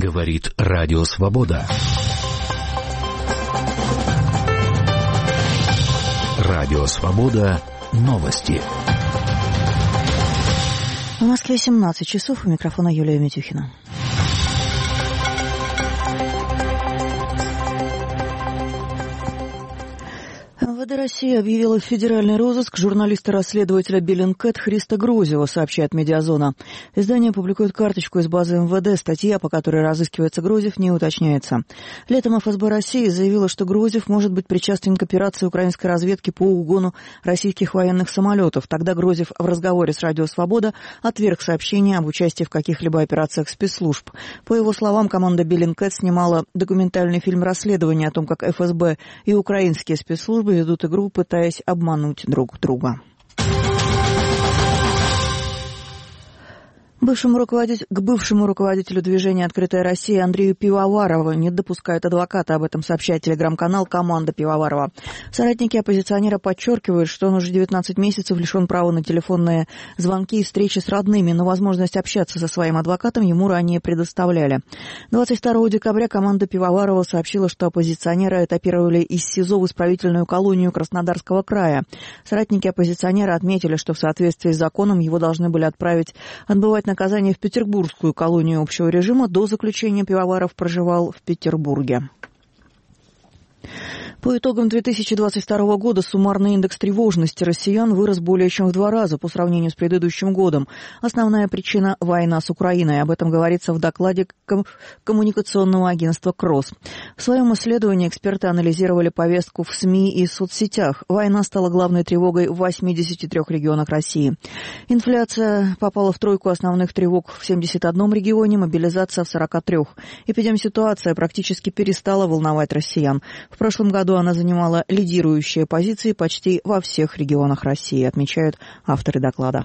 Говорит Радио Свобода. Радио Свобода. Новости. В Москве 17 часов. У микрофона Юлия Митюхина. МВД России объявила в федеральный розыск журналиста-расследователя Bellingcat Христа Грозева, сообщает Медиазона. Издание публикует карточку из базы МВД. Статья, по которой разыскивается Грозев, не уточняется. Летом ФСБ России заявила, что Грозев может быть причастен к операции украинской разведки по угону российских военных самолетов. Тогда Грозев в разговоре с Радио Свобода отверг сообщение об участии в каких-либо операциях спецслужб. По его словам, команда Bellingcat снимала документальный фильм расследования о том, как ФСБ и украинские спецслужбы ведут игру, пытаясь обмануть друг друга. К бывшему руководителю движения «Открытая Россия» Андрею Пивоварову не допускают адвоката. Об этом сообщает телеграм-канал «Команда Пивоварова». Соратники оппозиционера подчеркивают, что он уже 19 месяцев лишен права на телефонные звонки и встречи с родными, но возможность общаться со своим адвокатом ему ранее предоставляли. 22 декабря команда Пивоварова сообщила, что оппозиционера этапировали из СИЗО в исправительную колонию Краснодарского края. Соратники оппозиционера отметили, что в соответствии с законом его должны были отбывать наказание в петербургскую колонию общего режима. До заключения Пивоваров проживал в Петербурге. По итогам 2022 года суммарный индекс тревожности россиян вырос более чем в 2 раза по сравнению с предыдущим годом. Основная причина – война с Украиной. Об этом говорится в докладе коммуникационного агентства КРОС. В своем исследовании эксперты анализировали повестку в СМИ и соцсетях. Война стала главной тревогой в 83 регионах России. Инфляция попала в тройку основных тревог в 71 регионе, мобилизация в 43. Эпидемситуация практически перестала волновать россиян. В прошлом году она занимала лидирующие позиции почти во всех регионах России, отмечают авторы доклада.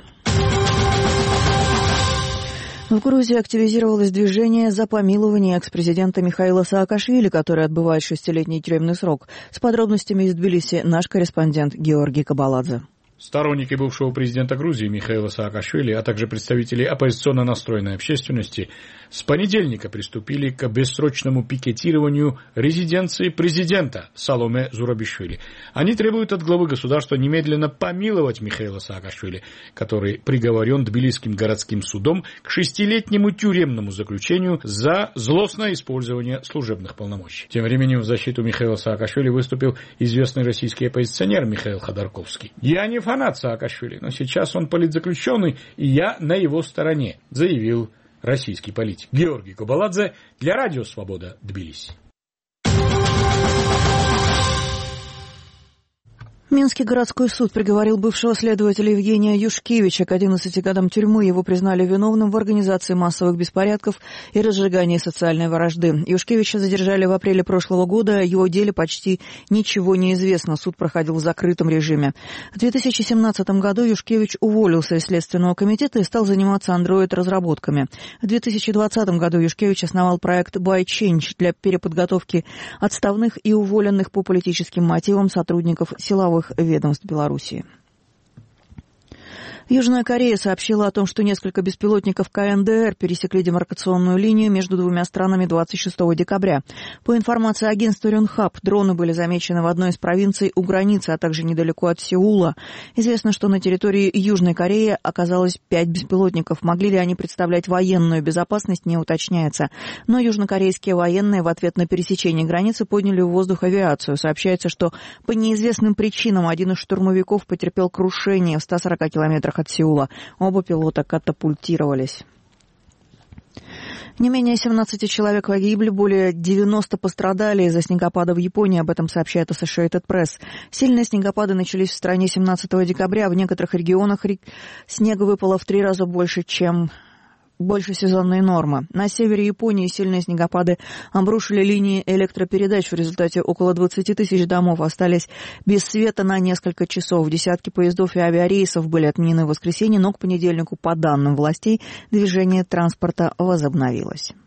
В Грузии активизировалось движение за помилование экс-президента Михаила Саакашвили, который отбывает 6-летний тюремный срок. С подробностями из Тбилиси наш корреспондент Георгий Кабаладзе. Сторонники бывшего президента Грузии Михаила Саакашвили, а также представители оппозиционно настроенной общественности с понедельника приступили к бессрочному пикетированию резиденции президента Саломе Зурабишвили. Они требуют от главы государства немедленно помиловать Михаила Саакашвили, который приговорен Тбилисским городским судом к 6-летнему тюремному заключению за злостное использование служебных полномочий. Тем временем в защиту Михаила Саакашвили выступил известный российский оппозиционер Михаил Ходорковский. «Я не фанат Саакашвили, но сейчас он политзаключенный, и я на его стороне», заявил российский политик. Георгий Кабаладзе для Радио Свобода, Тбилиси. Минский городской суд приговорил бывшего следователя Евгения Юшкевича к 11 годам тюрьмы. Его признали виновным в организации массовых беспорядков и разжигании социальной вражды. Юшкевича задержали в апреле прошлого года. О его деле почти ничего не известно. Суд проходил в закрытом режиме. В 2017 году Юшкевич уволился из Следственного комитета и стал заниматься андроид-разработками. В 2020 году Юшкевич основал проект ByChange для переподготовки отставных и уволенных по политическим мотивам сотрудников силовых ведомств Белоруссии. Южная Корея сообщила о том, что несколько беспилотников КНДР пересекли демаркационную линию между двумя странами 26 декабря. По информации агентства Рёнхап, дроны были замечены в одной из провинций у границы, а также недалеко от Сеула. Известно, что на территории Южной Кореи оказалось 5 беспилотников. Могли ли они представлять военную безопасность, не уточняется. Но южнокорейские военные в ответ на пересечение границы подняли в воздух авиацию. Сообщается, что по неизвестным причинам один из штурмовиков потерпел крушение в 140 километрах от Сеула. Оба пилота катапультировались. Не менее 17 человек погибли, более 90 пострадали из-за снегопада в Японии. Об этом сообщает Associated Press. Сильные снегопады начались в стране 17 декабря. В некоторых регионах снега выпало в 3 раза больше, чем сезонные нормы. На севере Японии сильные снегопады обрушили линии электропередач. В результате около 20 тысяч домов остались без света на несколько часов. Десятки поездов и авиарейсов были отменены в воскресенье, но к понедельнику, по данным властей, движение транспорта возобновилось.